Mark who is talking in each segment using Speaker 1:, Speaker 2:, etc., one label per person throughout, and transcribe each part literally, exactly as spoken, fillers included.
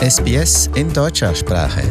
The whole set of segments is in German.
Speaker 1: S B S in deutscher Sprache.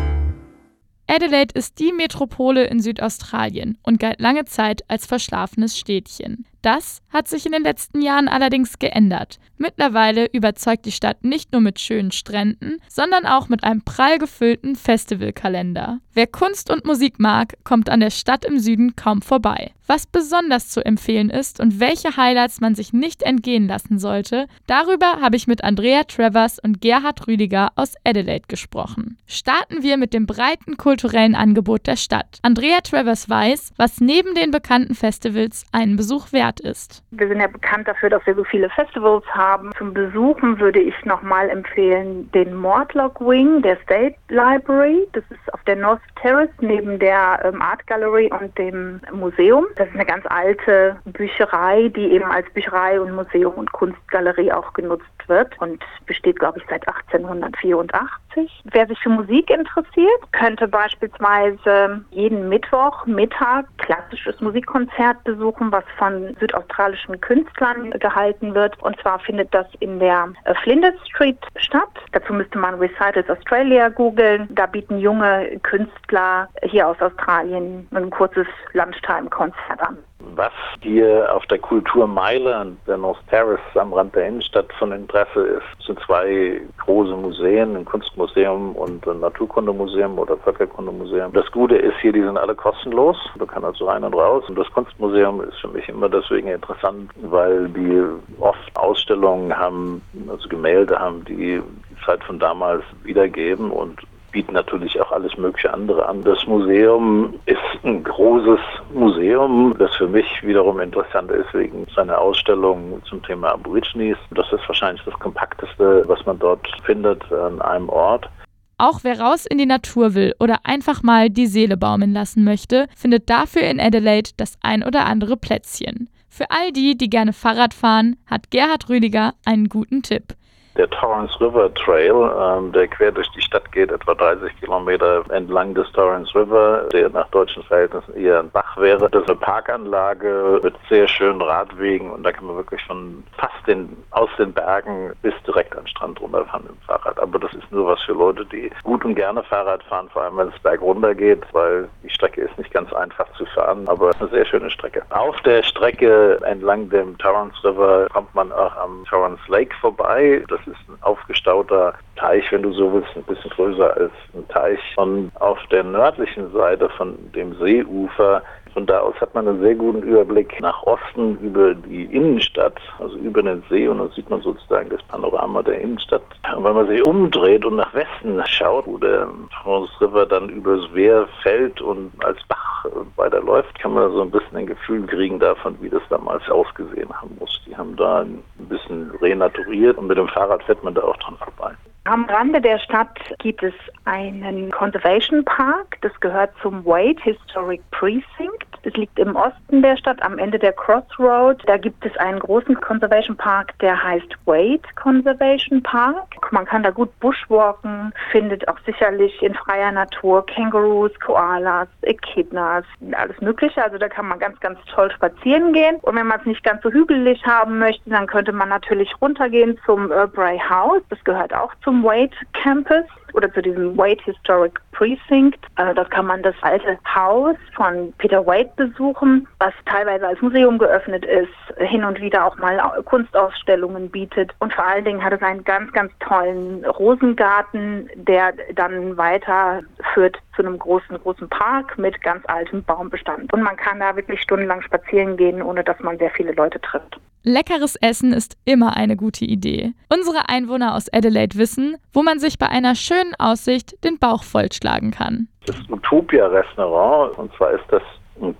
Speaker 2: Adelaide ist die Metropole in Südaustralien und galt lange Zeit als verschlafenes Städtchen. Das hat sich in den letzten Jahren allerdings geändert. Mittlerweile überzeugt die Stadt nicht nur mit schönen Stränden, sondern auch mit einem prall gefüllten Festivalkalender. Wer Kunst und Musik mag, kommt an der Stadt im Süden kaum vorbei. Was besonders zu empfehlen ist und welche Highlights man sich nicht entgehen lassen sollte, darüber habe ich mit Andrea Travers und Gerhard Rüdiger aus Adelaide gesprochen. Starten wir mit dem breiten kulturellen Angebot der Stadt. Andrea Travers weiß, was neben den bekannten Festivals einen Besuch wert ist.
Speaker 3: Wir sind ja bekannt dafür, dass wir so viele Festivals haben. Zum Besuchen würde ich nochmal empfehlen den Mortlock Wing der State Library. Das ist auf der North Terrace neben der ähm, Art Gallery und dem Museum. Das ist eine ganz alte Bücherei, die eben als Bücherei und Museum und Kunstgalerie auch genutzt wird und besteht, glaube ich, seit achtzehnhundertvierundachtzig. Wer sich für Musik interessiert, könnte beispielsweise jeden Mittwoch Mittag klassisches Musikkonzert besuchen, was von südaustralischen Künstlern gehalten wird. Und zwar findet das in der Flinders Street statt. Dazu müsste man Recitals Australia googeln. Da bieten junge Künstler hier aus Australien ein kurzes Lunchtime-Konzert an.
Speaker 4: Was hier auf der Kulturmeile an der North Terrace am Rand der Innenstadt von Interesse ist, sind zwei große Museen, ein Kunstmuseum und ein Naturkundemuseum oder Völkerkundemuseum. Das Gute ist hier, die sind alle kostenlos. Man kann also rein und raus. Und das Kunstmuseum ist für mich immer deswegen interessant, weil die oft Ausstellungen haben, also Gemälde haben, die die Zeit von damals wiedergeben und bieten natürlich auch alles mögliche andere an. Das Museum ist ein großes Museum, das für mich wiederum interessant ist wegen seiner Ausstellung zum Thema Aborigines. Das ist wahrscheinlich das Kompakteste, was man dort findet an einem Ort.
Speaker 2: Auch wer raus in die Natur will oder einfach mal die Seele baumeln lassen möchte, findet dafür in Adelaide das ein oder andere Plätzchen. Für all die, die gerne Fahrrad fahren, hat Gerhard Rüdiger einen guten Tipp.
Speaker 4: Der Torrens River Trail, ähm, der quer durch die Stadt geht, etwa dreißig Kilometer entlang des Torrens River, der nach deutschen Verhältnissen eher ein Bach wäre. Das ist eine Parkanlage mit sehr schönen Radwegen und da kann man wirklich von fast den, aus den Bergen bis direkt an den Strand runterfahren mit dem Fahrrad. Aber das ist nur was für Leute, die gut und gerne Fahrrad fahren, vor allem wenn es bergunter geht, weil die Strecke ist nicht ganz einfach zu fahren, aber es ist eine sehr schöne Strecke. Auf der Strecke entlang dem Torrens River kommt man auch am Torrens Lake vorbei. Das ist ein aufgestauter Teich, wenn du so willst, ein bisschen größer als ein Teich. Und auf der nördlichen Seite von dem Seeufer, von da aus hat man einen sehr guten Überblick nach Osten über die Innenstadt, also über den See, und dann sieht man sozusagen das Panorama der Innenstadt. Und wenn man sich umdreht und nach Westen schaut, wo der Torrens River dann übers Wehr fällt und als Bach weiterläuft, kann man so ein bisschen ein Gefühl kriegen davon, wie das damals ausgesehen haben muss. Die haben da ein bisschen renaturiert und mit dem Fahrrad fährt man da auch dran vorbei.
Speaker 3: Am Rande der Stadt gibt es einen Conservation Park, das gehört zum Wade Historic Precinct. Das liegt im Osten der Stadt, am Ende der Crossroad. Da gibt es einen großen Conservation Park, der heißt Wade Conservation Park. Man kann da gut bushwalken, findet auch sicherlich in freier Natur Kängurus, Koalas, Echidnas, alles Mögliche. Also da kann man ganz, ganz toll spazieren gehen. Und wenn man es nicht ganz so hügelig haben möchte, dann könnte man natürlich runtergehen zum Erbray House. Das gehört auch zum Wade Campus oder zu diesem Wade Historic Precinct. Also dort kann man das alte Haus von Peter Wade besuchen, was teilweise als Museum geöffnet ist, hin und wieder auch mal Kunstausstellungen bietet. Und vor allen Dingen hat es einen ganz, ganz tollen Rosengarten, der dann weiter führt zu einem großen, großen Park mit ganz altem Baumbestand. Und man kann da wirklich stundenlang spazieren gehen, ohne dass man sehr viele Leute trifft.
Speaker 2: Leckeres Essen ist immer eine gute Idee. Unsere Einwohner aus Adelaide wissen, wo man sich bei einer schönen Aussicht den Bauch vollschlagen kann.
Speaker 4: Das Utopia-Restaurant, und zwar ist das ein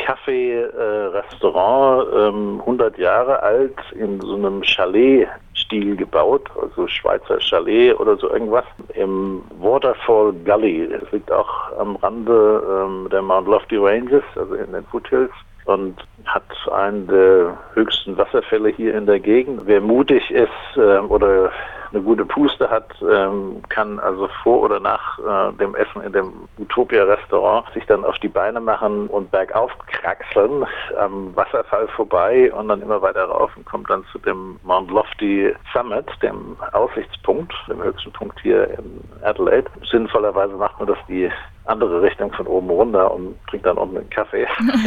Speaker 4: Café-Restaurant, ähm, hundert Jahre alt, in so einem Chalet-Stil gebaut, also Schweizer Chalet oder so irgendwas, im Waterfall Gully. Es liegt auch am Rande ähm, der Mount Lofty Ranges, also in den Foothills, und hat einen der höchsten Wasserfälle hier in der Gegend. Wer mutig ist äh, oder eine gute Puste hat, ähm, kann also vor oder nach äh, dem Essen in dem Utopia-Restaurant sich dann auf die Beine machen und bergauf kraxeln, am Wasserfall vorbei und dann immer weiter rauf und kommt dann zu dem Mount Lofty Summit, dem Aussichtspunkt, dem höchsten Punkt hier in Adelaide. Sinnvollerweise macht man das die andere Richtung von oben runter und trinkt dann unten einen Kaffee.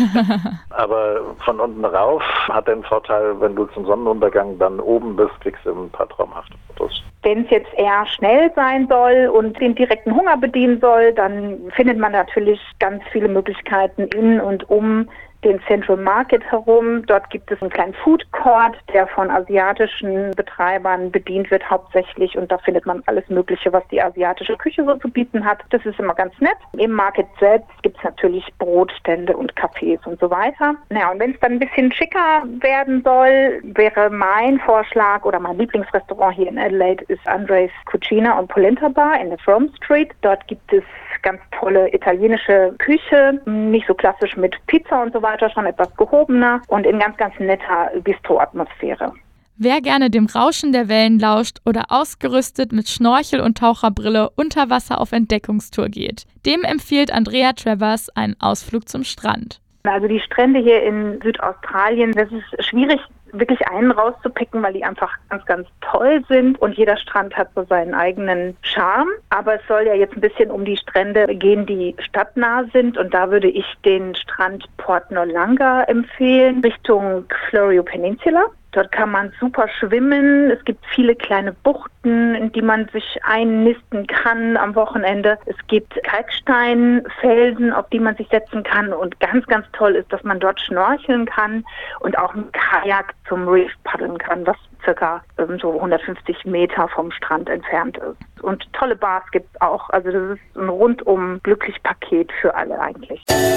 Speaker 4: Aber von unten rauf hat den Vorteil, wenn du zum Sonnenuntergang dann oben bist, kriegst du ein paar traumhafte Fotos.
Speaker 3: Wenn es jetzt eher schnell sein soll und den direkten Hunger bedienen soll, dann findet man natürlich ganz viele Möglichkeiten in und um den Central Market herum. Dort gibt es einen kleinen Food Court, der von asiatischen Betreibern bedient wird hauptsächlich, und da findet man alles Mögliche, was die asiatische Küche so zu bieten hat. Das ist immer ganz nett. Im Market selbst gibt es natürlich Brotstände und Cafés und so weiter. Naja, und wenn es dann ein bisschen schicker werden soll, wäre mein Vorschlag oder mein Lieblingsrestaurant hier in Adelaide ist Andre's Cucina und Polenta Bar in der Frome Street. Dort gibt es ganz tolle italienische Küche, nicht so klassisch mit Pizza und so weiter, schon etwas gehobener und in ganz, ganz netter Bistro-Atmosphäre.
Speaker 2: Wer gerne dem Rauschen der Wellen lauscht oder ausgerüstet mit Schnorchel und Taucherbrille unter Wasser auf Entdeckungstour geht, dem empfiehlt Andrea Travers einen Ausflug zum Strand.
Speaker 3: Also die Strände hier in Südaustralien, das ist schwierig, wirklich einen rauszupicken, weil die einfach ganz, ganz toll sind und jeder Strand hat so seinen eigenen Charme. Aber es soll ja jetzt ein bisschen um die Strände gehen, die stadtnah sind, und da würde ich den Strand Port Noarlunga empfehlen, Richtung Florio Peninsula. Dort kann man super schwimmen. Es gibt viele kleine Buchten, in die man sich einnisten kann am Wochenende. Es gibt Kalksteinfelsen, auf die man sich setzen kann. Und ganz, ganz toll ist, dass man dort schnorcheln kann und auch mit Kajak zum Reef paddeln kann, was circa ähm, so hundertfünfzig Meter vom Strand entfernt ist. Und tolle Bars gibt es auch. Also das ist ein rundum glücklich Paket für alle eigentlich.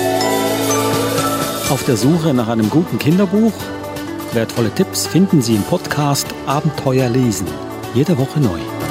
Speaker 5: Auf der Suche nach einem guten Kinderbuch? Wertvolle Tipps finden Sie im Podcast Abenteuer lesen. Jede Woche neu.